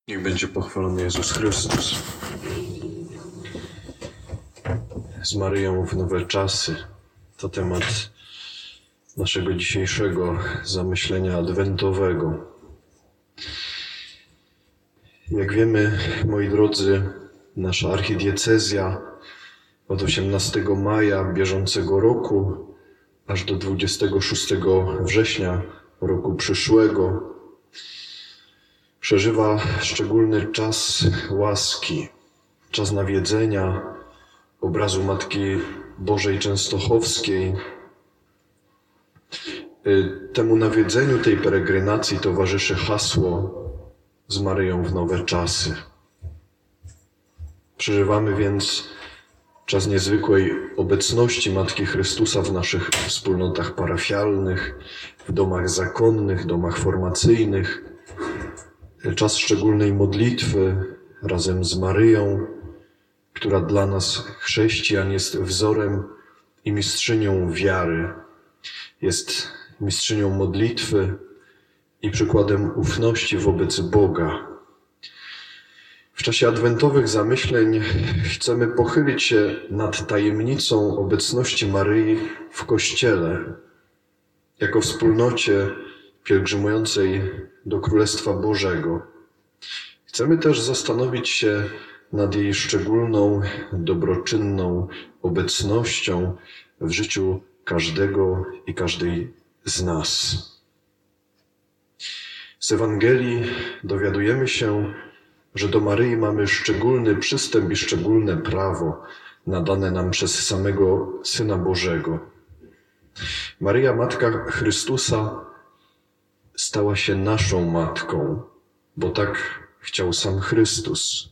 Niech będzie pochwalony Jezus Chrystus. Z Maryją w nowe czasy. To temat naszego dzisiejszego zamyślenia adwentowego. Jak wiemy, moi drodzy, nasza archidiecezja od 18 maja bieżącego roku aż do 26 września roku przyszłego przeżywa szczególny czas łaski, czas nawiedzenia obrazu Matki Bożej Częstochowskiej. Temu nawiedzeniu, tej peregrinacji towarzyszy hasło z Maryją w nowe czasy. Przeżywamy więc czas niezwykłej obecności Matki Chrystusa w naszych wspólnotach parafialnych, w domach zakonnych, domach formacyjnych. Czas szczególnej modlitwy razem z Maryją, która dla nas, chrześcijan, jest wzorem i mistrzynią wiary. Jest mistrzynią modlitwy i przykładem ufności wobec Boga. W czasie adwentowych zamyśleń chcemy pochylić się nad tajemnicą obecności Maryi w Kościele, jako wspólnocie pielgrzymującej do Królestwa Bożego. Chcemy też zastanowić się nad jej szczególną, dobroczynną obecnością w życiu każdego i każdej z nas. Z Ewangelii dowiadujemy się, że do Maryi mamy szczególny przystęp i szczególne prawo nadane nam przez samego Syna Bożego. Maryja, Matka Chrystusa, stała się naszą Matką, bo tak chciał sam Chrystus.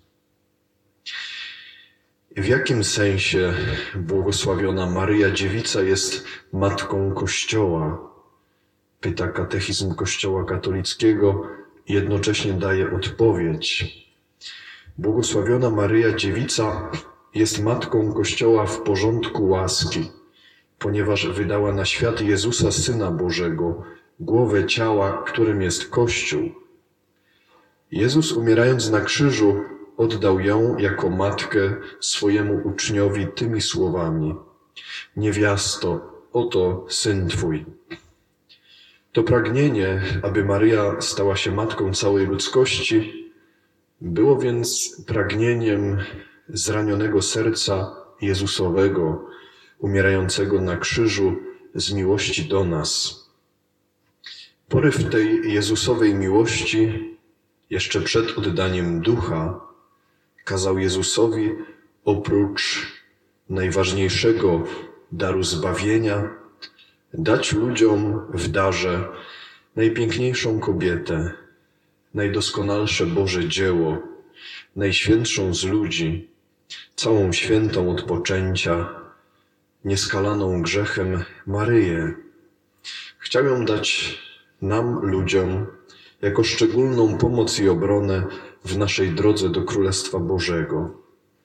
W jakim sensie błogosławiona Maryja Dziewica jest Matką Kościoła? Pyta katechizm Kościoła katolickiego i jednocześnie daje odpowiedź. Błogosławiona Maryja Dziewica jest Matką Kościoła w porządku łaski, ponieważ wydała na świat Jezusa, Syna Bożego, głowę ciała, którym jest Kościół. Jezus, umierając na krzyżu, oddał ją jako matkę swojemu uczniowi tymi słowami: niewiasto, oto Syn Twój. To pragnienie, aby Maryja stała się matką całej ludzkości, było więc pragnieniem zranionego serca Jezusowego, umierającego na krzyżu z miłości do nas. Poryw tej Jezusowej miłości, jeszcze przed oddaniem ducha, kazał Jezusowi oprócz najważniejszego daru zbawienia dać ludziom w darze najpiękniejszą kobietę, najdoskonalsze Boże dzieło, najświętszą z ludzi, całą świętą od poczęcia, nieskalaną grzechem Maryję. Chciał ją dać nam, ludziom, jako szczególną pomoc i obronę w naszej drodze do Królestwa Bożego.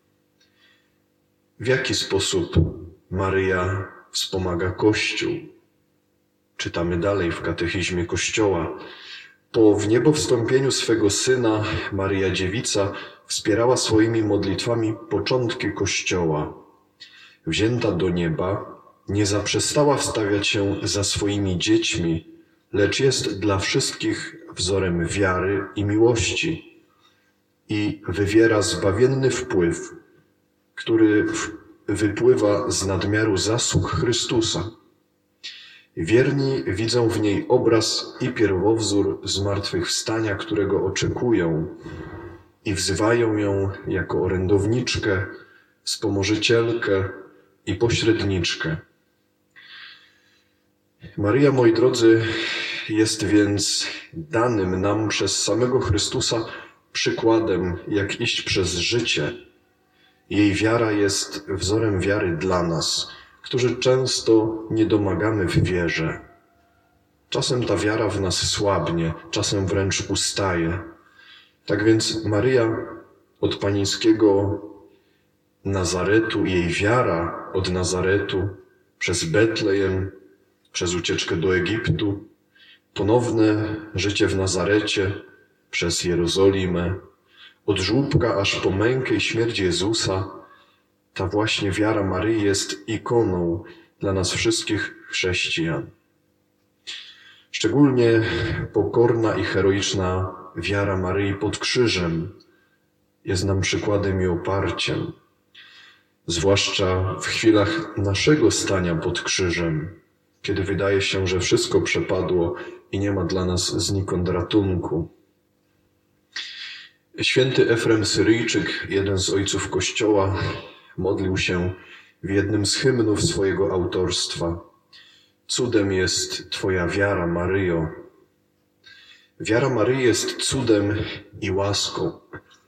W jaki sposób Maryja wspomaga Kościół? Czytamy dalej w katechizmie Kościoła. Po wniebowstąpieniu swego Syna Maryja Dziewica wspierała swoimi modlitwami początki Kościoła. Wzięta do nieba, nie zaprzestała wstawiać się za swoimi dziećmi, lecz jest dla wszystkich wzorem wiary i miłości i wywiera zbawienny wpływ, który wypływa z nadmiaru zasług Chrystusa. Wierni widzą w niej obraz i pierwowzór zmartwychwstania, którego oczekują, i wzywają ją jako orędowniczkę, wspomożycielkę i pośredniczkę. Maryja, moi drodzy, jest więc danym nam przez samego Chrystusa przykładem, jak iść przez życie. Jej wiara jest wzorem wiary dla nas, którzy często nie domagamy w wierze. Czasem ta wiara w nas słabnie, czasem wręcz ustaje. Tak więc Maryja od panieńskiego Nazaretu, jej wiara od Nazaretu przez Betlejem, przez ucieczkę do Egiptu, ponowne życie w Nazarecie, przez Jerozolimę, Od żłóbka aż po mękę i śmierć Jezusa, ta właśnie wiara Maryi jest ikoną dla nas wszystkich chrześcijan. Szczególnie pokorna i heroiczna wiara Maryi pod krzyżem jest nam przykładem i oparciem, zwłaszcza w chwilach naszego stania pod krzyżem, kiedy wydaje się, że wszystko przepadło i nie ma dla nas znikąd ratunku. Święty Efrem Syryjczyk, jeden z ojców Kościoła, modlił się w jednym z hymnów swojego autorstwa: cudem jest Twoja wiara, Maryjo. Wiara Maryi jest cudem i łaską.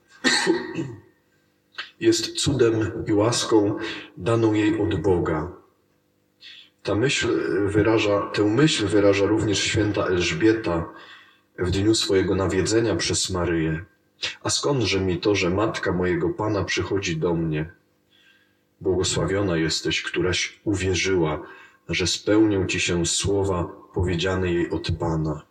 Jest cudem i łaską daną jej od Boga. Tę myśl wyraża również święta Elżbieta w dniu swojego nawiedzenia przez Maryję. A skądże mi to, że matka mojego Pana przychodzi do mnie? Błogosławiona jesteś, któraś uwierzyła, że spełnią ci się słowa powiedziane jej od Pana.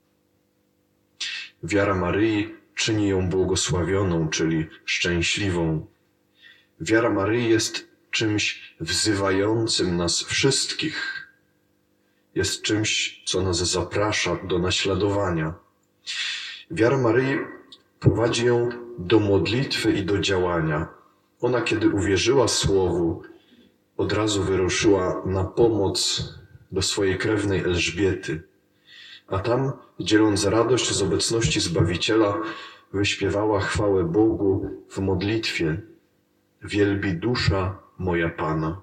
Wiara Maryi czyni ją błogosławioną, czyli szczęśliwą. Wiara Maryi jest czymś wzywającym nas wszystkich. Jest czymś, co nas zaprasza do naśladowania. Wiara Maryi prowadzi ją do modlitwy i do działania. Ona, kiedy uwierzyła Słowu, od razu wyruszyła na pomoc do swojej krewnej Elżbiety. A tam, dzieląc radość z obecności Zbawiciela, wyśpiewała chwałę Bogu w modlitwie: wielbi dusza moja Pana.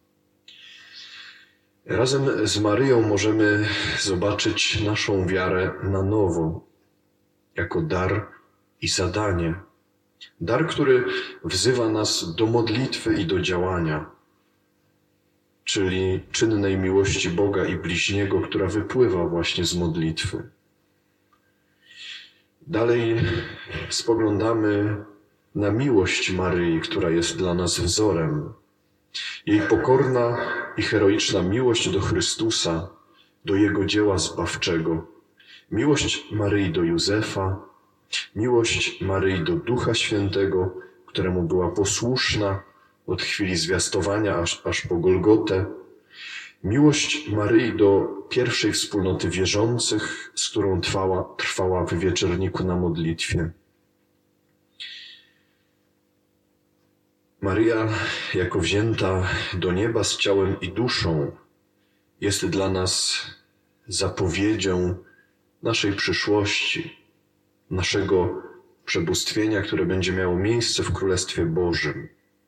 Razem z Maryją możemy zobaczyć naszą wiarę na nowo, jako dar i zadanie. Dar, który wzywa nas do modlitwy i do działania, czyli czynnej miłości Boga i bliźniego, która wypływa właśnie z modlitwy. Dalej spoglądamy na miłość Maryi, która jest dla nas wzorem. Jej pokorna i heroiczna miłość do Chrystusa, do Jego dzieła zbawczego. Miłość Maryi do Józefa, miłość Maryi do Ducha Świętego, któremu była posłuszna od chwili zwiastowania aż po Golgotę. Miłość Maryi do pierwszej wspólnoty wierzących, z którą trwała w wieczorniku na modlitwie. Maryja, jako wzięta do nieba z ciałem i duszą, jest dla nas zapowiedzią naszej przyszłości, naszego przebóstwienia, które będzie miało miejsce w Królestwie Bożym.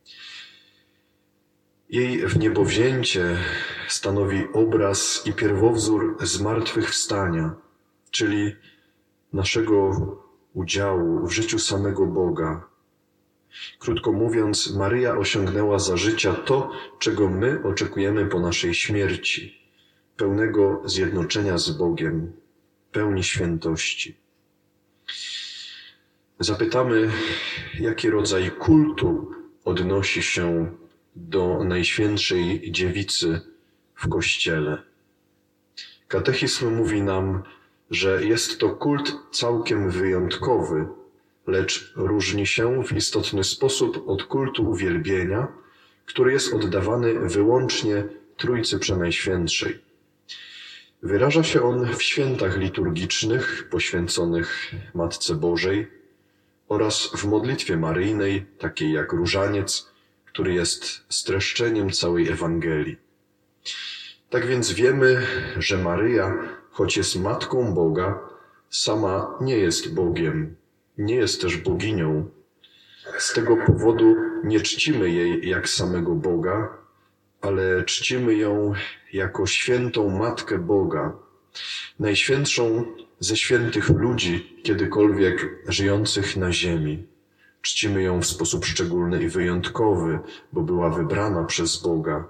Jej wniebowzięcie stanowi obraz i pierwowzór zmartwychwstania, czyli naszego udziału w życiu samego Boga. Krótko mówiąc, Maryja osiągnęła za życia to, czego my oczekujemy po naszej śmierci, pełnego zjednoczenia z Bogiem, pełni świętości. Zapytamy, jaki rodzaj kultu odnosi się do Najświętszej Dziewicy w Kościele. Katechizm mówi nam, że jest to kult całkiem wyjątkowy, lecz różni się w istotny sposób od kultu uwielbienia, który jest oddawany wyłącznie Trójcy Przenajświętszej. Wyraża się on w świętach liturgicznych poświęconych Matce Bożej oraz w modlitwie maryjnej, takiej jak różaniec, który jest streszczeniem całej Ewangelii. Tak więc wiemy, że Maryja, choć jest Matką Boga, sama nie jest Bogiem, nie jest też boginią. Z tego powodu nie czcimy jej jak samego Boga, ale czcimy ją jako świętą Matkę Boga, najświętszą ze świętych ludzi, kiedykolwiek żyjących na ziemi. Czcimy ją w sposób szczególny i wyjątkowy, bo była wybrana przez Boga.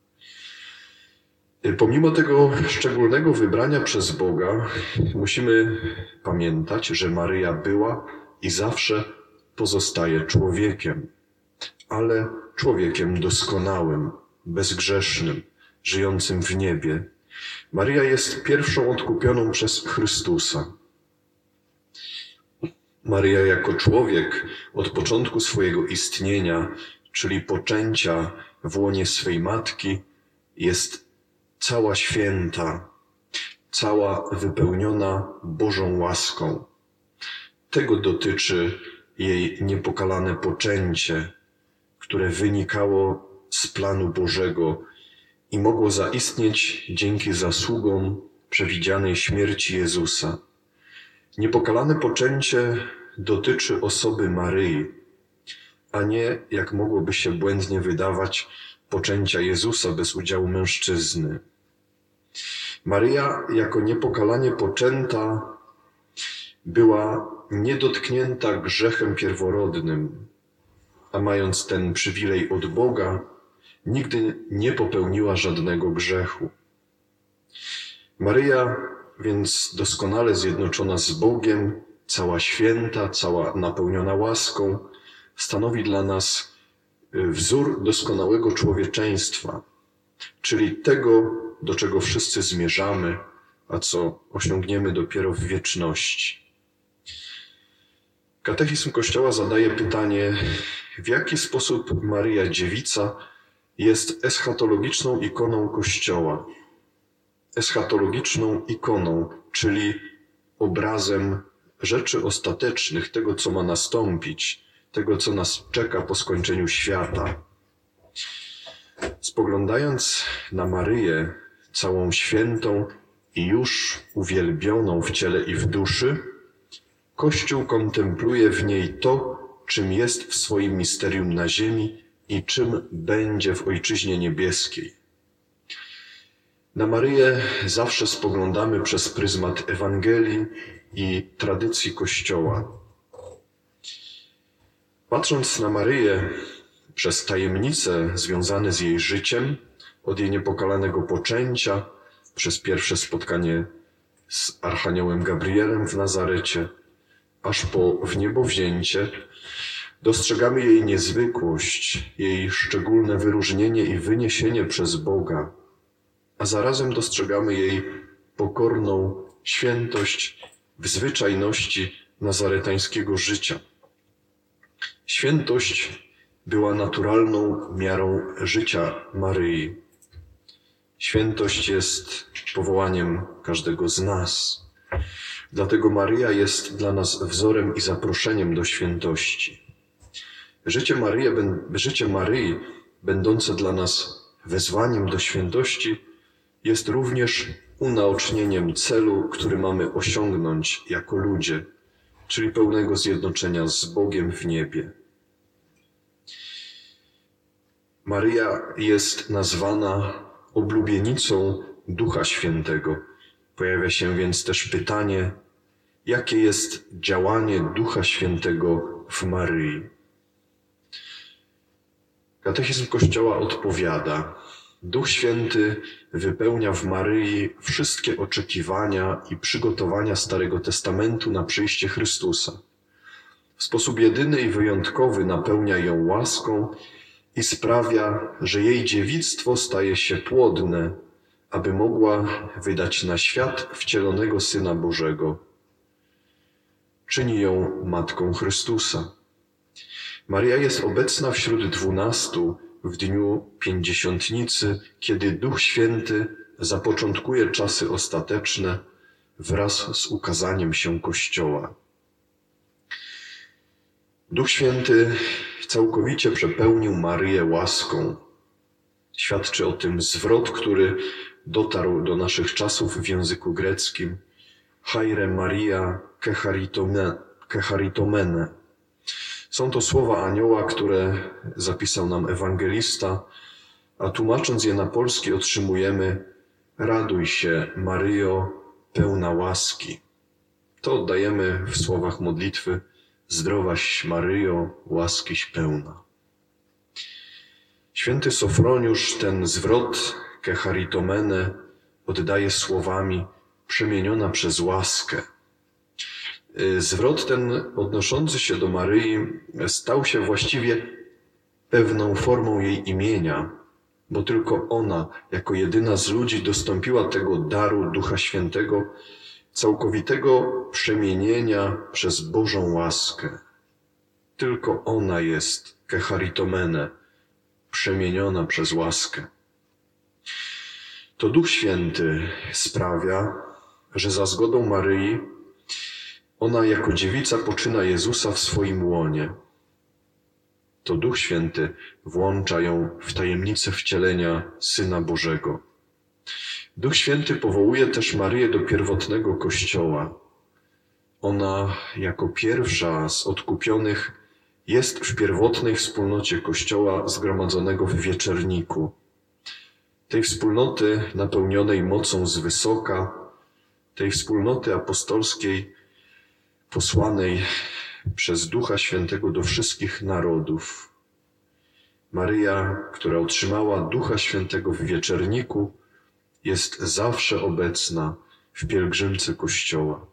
Pomimo tego szczególnego wybrania przez Boga, musimy pamiętać, że Maryja była i zawsze pozostaje człowiekiem, ale człowiekiem doskonałym, bezgrzesznym, żyjącym w niebie. Maryja jest pierwszą odkupioną przez Chrystusa. Maryja jako człowiek od początku swojego istnienia, czyli poczęcia w łonie swej matki, jest cała święta, cała wypełniona Bożą łaską. Tego dotyczy jej niepokalane poczęcie, które wynikało z planu Bożego i mogło zaistnieć dzięki zasługom przewidzianej śmierci Jezusa. Niepokalane poczęcie dotyczy osoby Maryi, a nie, jak mogłoby się błędnie wydawać, poczęcia Jezusa bez udziału mężczyzny. Maryja jako niepokalanie poczęta była niedotknięta grzechem pierworodnym, a mając ten przywilej od Boga, nigdy nie popełniła żadnego grzechu. Maryja, więc doskonale zjednoczona z Bogiem, cała święta, cała napełniona łaską, stanowi dla nas wzór doskonałego człowieczeństwa, czyli tego, do czego wszyscy zmierzamy, a co osiągniemy dopiero w wieczności. Katechizm Kościoła zadaje pytanie, w jaki sposób Maryja Dziewica jest eschatologiczną ikoną Kościoła. Eschatologiczną ikoną, czyli obrazem rzeczy ostatecznych, tego, co ma nastąpić, tego, co nas czeka po skończeniu świata. Spoglądając na Maryję, całą świętą i już uwielbioną w ciele i w duszy, Kościół kontempluje w niej to, czym jest w swoim misterium na ziemi i czym będzie w Ojczyźnie Niebieskiej. Na Maryję zawsze spoglądamy przez pryzmat Ewangelii i tradycji Kościoła. Patrząc na Maryję przez tajemnice związane z jej życiem, od jej niepokalanego poczęcia, przez pierwsze spotkanie z Archaniołem Gabrielem w Nazarecie, aż po wniebowzięcie, dostrzegamy jej niezwykłość, jej szczególne wyróżnienie i wyniesienie przez Boga, a zarazem dostrzegamy jej pokorną świętość w zwyczajności nazaretańskiego życia. Świętość była naturalną miarą życia Maryi. Świętość jest powołaniem każdego z nas. Dlatego Maryja jest dla nas wzorem i zaproszeniem do świętości. Życie Maryi, będące dla nas wezwaniem do świętości, jest również unaocznieniem celu, który mamy osiągnąć jako ludzie, czyli pełnego zjednoczenia z Bogiem w niebie. Maryja jest nazwana oblubienicą Ducha Świętego. Pojawia się więc też pytanie, jakie jest działanie Ducha Świętego w Maryi. Katechizm Kościoła odpowiada, Duch Święty wypełnia w Maryi wszystkie oczekiwania i przygotowania Starego Testamentu na przyjście Chrystusa. W sposób jedyny i wyjątkowy napełnia ją łaską i sprawia, że jej dziewictwo staje się płodne, aby mogła wydać na świat wcielonego Syna Bożego. Czyni ją Matką Chrystusa. Maryja jest obecna wśród 12 w dniu Pięćdziesiątnicy, kiedy Duch Święty zapoczątkuje czasy ostateczne wraz z ukazaniem się Kościoła. Duch Święty całkowicie przepełnił Maryję łaską. Świadczy o tym zwrot, który dotarł do naszych czasów w języku greckim. Haire Maria kecharitomene. Są to słowa anioła, które zapisał nam ewangelista, a tłumacząc je na polski otrzymujemy raduj się, Maryjo, pełna łaski. To oddajemy w słowach modlitwy zdrowaś Maryjo, łaskiś pełna. Święty Sofroniusz ten zwrot kecharitomene oddaje słowami przemieniona przez łaskę. Zwrot ten odnoszący się do Maryi stał się właściwie pewną formą jej imienia, bo tylko ona jako jedyna z ludzi dostąpiła tego daru Ducha Świętego, całkowitego przemienienia przez Bożą łaskę. Tylko ona jest kecharitomene, przemieniona przez łaskę. To Duch Święty sprawia, że za zgodą Maryi ona jako dziewica poczyna Jezusa w swoim łonie. To Duch Święty włącza ją w tajemnicę wcielenia Syna Bożego. Duch Święty powołuje też Maryję do pierwotnego Kościoła. Ona jako pierwsza z odkupionych jest w pierwotnej wspólnocie Kościoła zgromadzonego w wieczerniku. Tej wspólnoty napełnionej mocą z wysoka, tej wspólnoty apostolskiej posłanej przez Ducha Świętego do wszystkich narodów. Maryja, która otrzymała Ducha Świętego w wieczerniku, jest zawsze obecna w pielgrzymce Kościoła.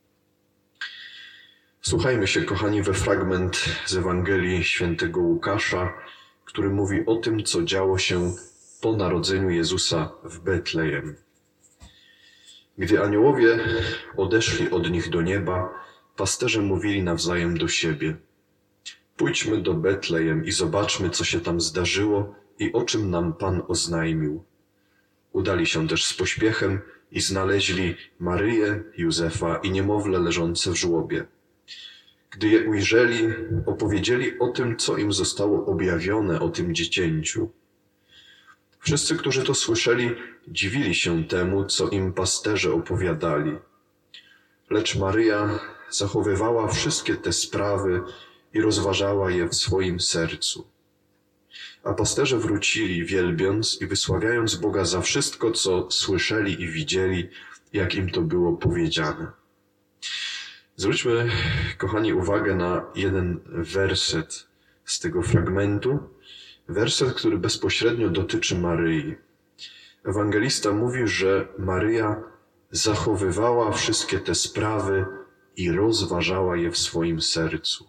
Słuchajmy się, kochani, we fragment z Ewangelii Świętego Łukasza, który mówi o tym, co działo się po narodzeniu Jezusa w Betlejem. Gdy aniołowie odeszli od nich do nieba, pasterze mówili nawzajem do siebie: pójdźmy do Betlejem i zobaczmy, co się tam zdarzyło i o czym nam Pan oznajmił. Udali się też z pośpiechem i znaleźli Maryję, Józefa i niemowlę leżące w żłobie. Gdy je ujrzeli, opowiedzieli o tym, co im zostało objawione o tym dziecięciu. Wszyscy, którzy to słyszeli, dziwili się temu, co im pasterze opowiadali. Lecz Maryja zachowywała wszystkie te sprawy i rozważała je w swoim sercu. A pasterze wrócili, wielbiąc i wysławiając Boga za wszystko, co słyszeli i widzieli, jak im to było powiedziane. Zwróćmy, kochani, uwagę na jeden werset z tego fragmentu. Werset, który bezpośrednio dotyczy Maryi. Ewangelista mówi, że Maryja zachowywała wszystkie te sprawy i rozważała je w swoim sercu.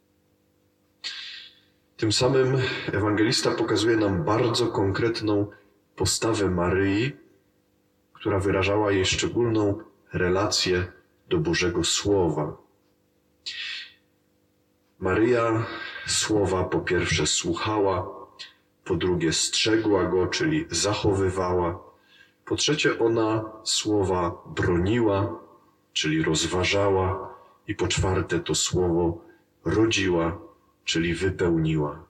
Tym samym ewangelista pokazuje nam bardzo konkretną postawę Maryi, która wyrażała jej szczególną relację do Bożego Słowa. Maryja Słowa po pierwsze słuchała, po drugie strzegła go, czyli zachowywała, po trzecie ona Słowa broniła, czyli rozważała i po czwarte to Słowo rodziła, czyli wypełniła.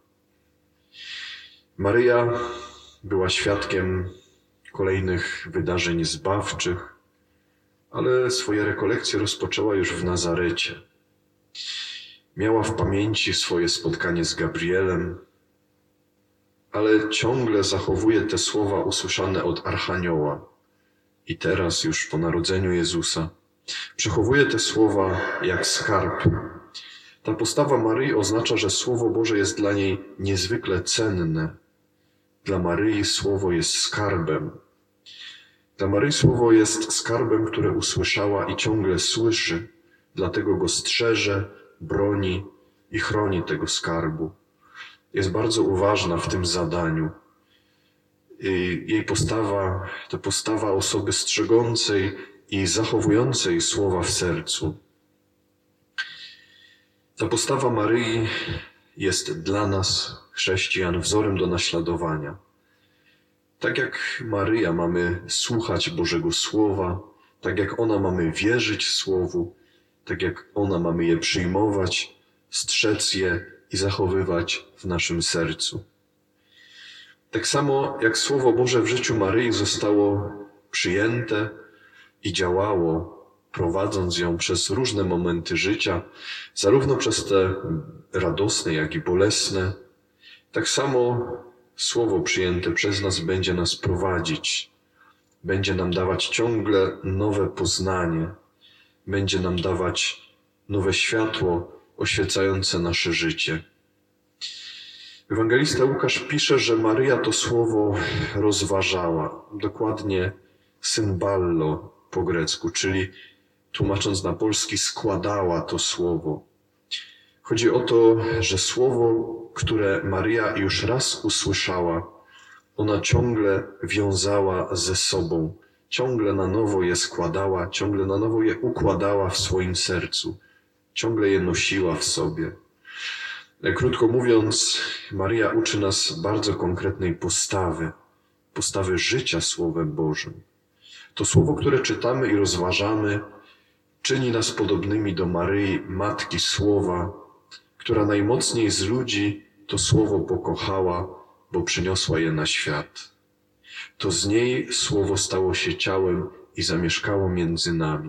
Maryja była świadkiem kolejnych wydarzeń zbawczych, ale swoje rekolekcje rozpoczęła już w Nazarecie. Miała w pamięci swoje spotkanie z Gabrielem, ale ciągle zachowuje te słowa usłyszane od Archanioła. I teraz już po narodzeniu Jezusa przechowuje te słowa jak skarb. Ta postawa Maryi oznacza, że Słowo Boże jest dla niej niezwykle cenne. Dla Maryi Słowo jest skarbem. Dla Maryi Słowo jest skarbem, które usłyszała i ciągle słyszy, dlatego go strzeże, broni i chroni tego skarbu. Jest bardzo uważna w tym zadaniu. Jej postawa to postawa osoby strzegącej i zachowującej słowa w sercu. Ta postawa Maryi jest dla nas, chrześcijan, wzorem do naśladowania. Tak jak Maryja mamy słuchać Bożego Słowa, tak jak ona mamy wierzyć Słowu, tak jak ona mamy je przyjmować, strzec je i zachowywać w naszym sercu. Tak samo jak Słowo Boże w życiu Maryi zostało przyjęte i działało, prowadząc ją przez różne momenty życia, zarówno przez te radosne, jak i bolesne, tak samo Słowo przyjęte przez nas będzie nas prowadzić, będzie nam dawać ciągle nowe poznanie, będzie nam dawać nowe światło oświecające nasze życie. Ewangelista Łukasz pisze, że Maryja to słowo rozważała, dokładnie symballo po grecku, czyli tłumacząc na polski składała to słowo. Chodzi o to, że słowo, które Maryja już raz usłyszała, ona ciągle wiązała ze sobą, ciągle na nowo je składała, ciągle na nowo je układała w swoim sercu, ciągle je nosiła w sobie. Krótko mówiąc, Maryja uczy nas bardzo konkretnej postawy życia Słowem Bożym. To słowo, które czytamy i rozważamy, czyni nas podobnymi do Maryi, Matki Słowa, która najmocniej z ludzi to Słowo pokochała, bo przyniosła je na świat. To z niej Słowo stało się ciałem i zamieszkało między nami.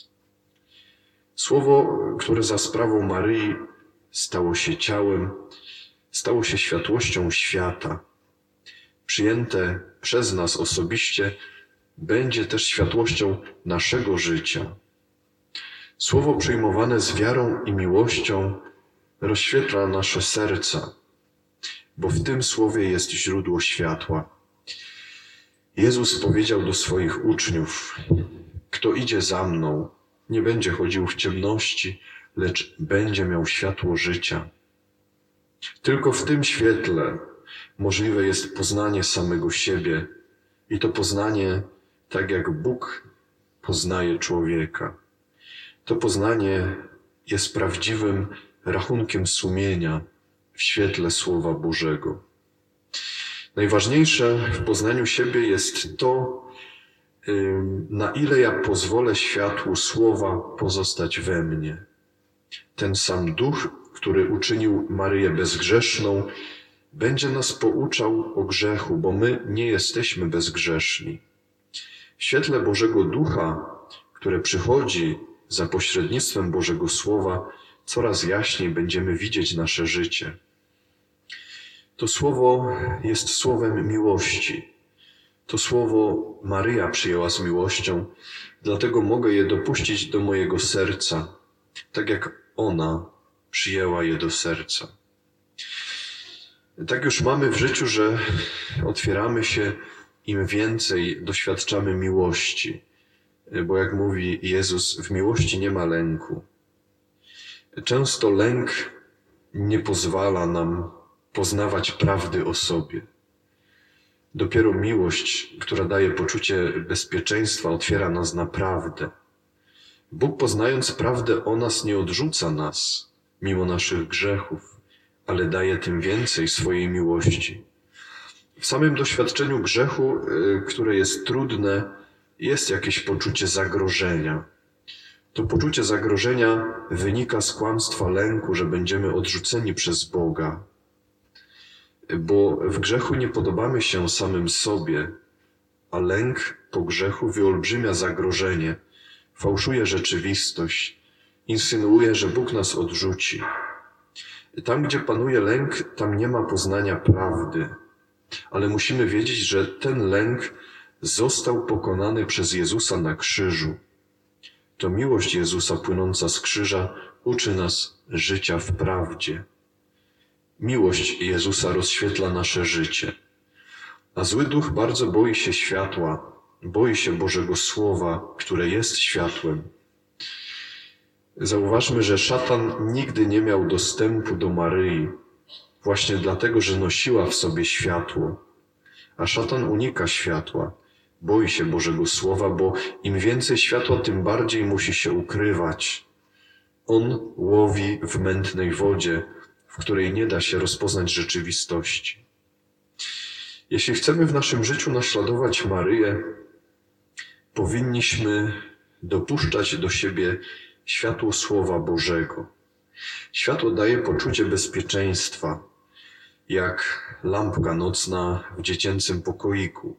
Słowo, które za sprawą Maryi stało się ciałem, stało się światłością świata. Przyjęte przez nas osobiście będzie też światłością naszego życia. Słowo przyjmowane z wiarą i miłością rozświetla nasze serca, bo w tym słowie jest źródło światła. Jezus powiedział do swoich uczniów: kto idzie za mną, nie będzie chodził w ciemności, lecz będzie miał światło życia. Tylko w tym świetle możliwe jest poznanie samego siebie i to poznanie tak jak Bóg poznaje człowieka. To poznanie jest prawdziwym rachunkiem sumienia w świetle Słowa Bożego. Najważniejsze w poznaniu siebie jest to, na ile ja pozwolę światłu Słowa pozostać we mnie. Ten sam Duch, który uczynił Maryję bezgrzeszną, będzie nas pouczał o grzechu, bo my nie jesteśmy bezgrzeszni. W świetle Bożego Ducha, które przychodzi za pośrednictwem Bożego Słowa, coraz jaśniej będziemy widzieć nasze życie. To słowo jest słowem miłości. To słowo Maryja przyjęła z miłością, dlatego mogę je dopuścić do mojego serca, tak jak ona przyjęła je do serca. Tak już mamy w życiu, że otwieramy się, im więcej doświadczamy miłości, bo jak mówi Jezus, w miłości nie ma lęku. Często lęk nie pozwala nam poznawać prawdy o sobie. Dopiero miłość, która daje poczucie bezpieczeństwa, otwiera nas na prawdę. Bóg, poznając prawdę o nas, nie odrzuca nas mimo naszych grzechów, ale daje tym więcej swojej miłości. W samym doświadczeniu grzechu, które jest trudne, jest jakieś poczucie zagrożenia. To poczucie zagrożenia wynika z kłamstwa lęku, że będziemy odrzuceni przez Boga. Bo w grzechu nie podobamy się samym sobie, a lęk po grzechu wyolbrzymia zagrożenie, fałszuje rzeczywistość, insynuuje, że Bóg nas odrzuci. Tam, gdzie panuje lęk, tam nie ma poznania prawdy, ale musimy wiedzieć, że ten lęk został pokonany przez Jezusa na krzyżu. To miłość Jezusa płynąca z krzyża uczy nas życia w prawdzie. Miłość Jezusa rozświetla nasze życie. A zły duch bardzo boi się światła, boi się Bożego Słowa, które jest światłem. Zauważmy, że szatan nigdy nie miał dostępu do Maryi, właśnie dlatego, że nosiła w sobie światło. A szatan unika światła, boi się Bożego Słowa, bo im więcej światła, tym bardziej musi się ukrywać. On łowi w mętnej wodzie, w której nie da się rozpoznać rzeczywistości. Jeśli chcemy w naszym życiu naśladować Maryję, powinniśmy dopuszczać do siebie światło Słowa Bożego. Światło daje poczucie bezpieczeństwa, jak lampka nocna w dziecięcym pokoiku.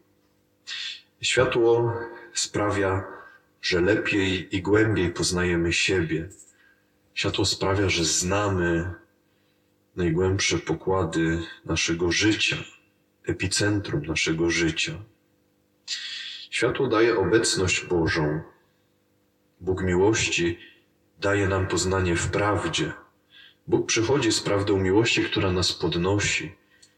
Światło sprawia, że lepiej i głębiej poznajemy siebie. Światło sprawia, że znamy najgłębsze pokłady naszego życia, epicentrum naszego życia. Światło daje obecność Bożą. Bóg miłości daje nam poznanie w prawdzie. Bóg przychodzi z prawdą miłości, która nas podnosi.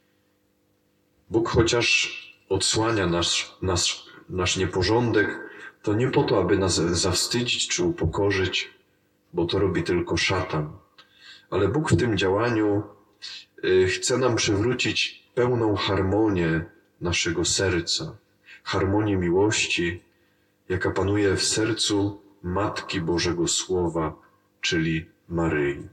Bóg chociaż odsłania nasz nieporządek, to nie po to, aby nas zawstydzić czy upokorzyć, bo to robi tylko szatan. Ale Bóg w tym działaniu chce nam przywrócić pełną harmonię naszego serca, harmonię miłości, jaka panuje w sercu Matki Bożego Słowa, czyli Maryi.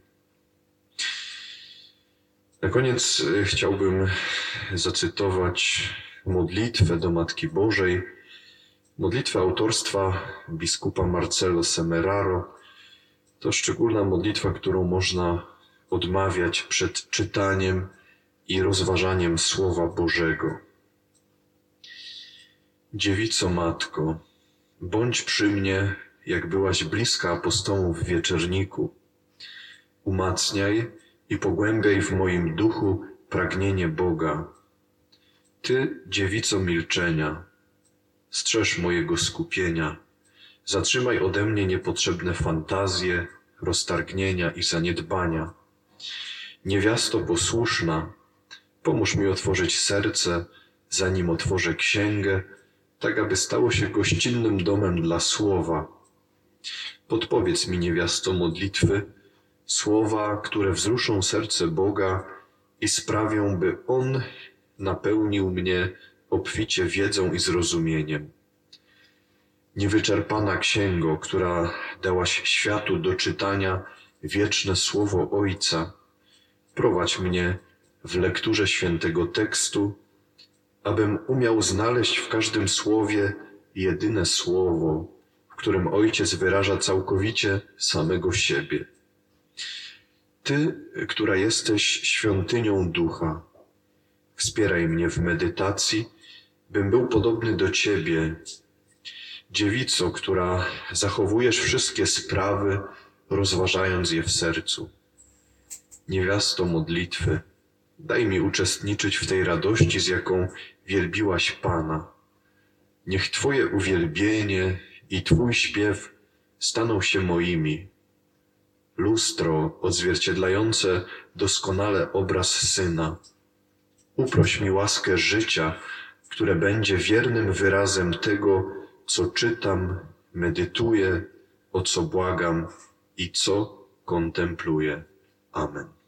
Na koniec chciałbym zacytować modlitwę do Matki Bożej, modlitwę autorstwa biskupa Marcello Semeraro. To szczególna modlitwa, którą można odmawiać przed czytaniem i rozważaniem Słowa Bożego. Dziewico Matko, bądź przy mnie, jak byłaś bliska apostołów w wieczerniku. Umacniaj i pogłębiaj w moim duchu pragnienie Boga. Ty, dziewico milczenia, strzeż mojego skupienia, zatrzymaj ode mnie niepotrzebne fantazje, roztargnienia i zaniedbania. Niewiasto posłuszna, pomóż mi otworzyć serce, zanim otworzę księgę, tak aby stało się gościnnym domem dla słowa. Podpowiedz mi, niewiasto modlitwy, słowa, które wzruszą serce Boga i sprawią, by On napełnił mnie obficie wiedzą i zrozumieniem. Niewyczerpana księgo, która dałaś światu do czytania wieczne słowo Ojca, prowadź mnie w lekturze świętego tekstu, abym umiał znaleźć w każdym słowie jedyne słowo, w którym Ojciec wyraża całkowicie samego siebie. Ty, która jesteś świątynią Ducha, wspieraj mnie w medytacji, bym był podobny do Ciebie, dziewico, która zachowujesz wszystkie sprawy, rozważając je w sercu. Niewiasto modlitwy, daj mi uczestniczyć w tej radości, z jaką wielbiłaś Pana. Niech Twoje uwielbienie i Twój śpiew staną się moimi. Lustro odzwierciedlające doskonale obraz Syna. Uproś mi łaskę życia, które będzie wiernym wyrazem tego, co czytam, medytuję, o co błagam i co kontempluję. Amen.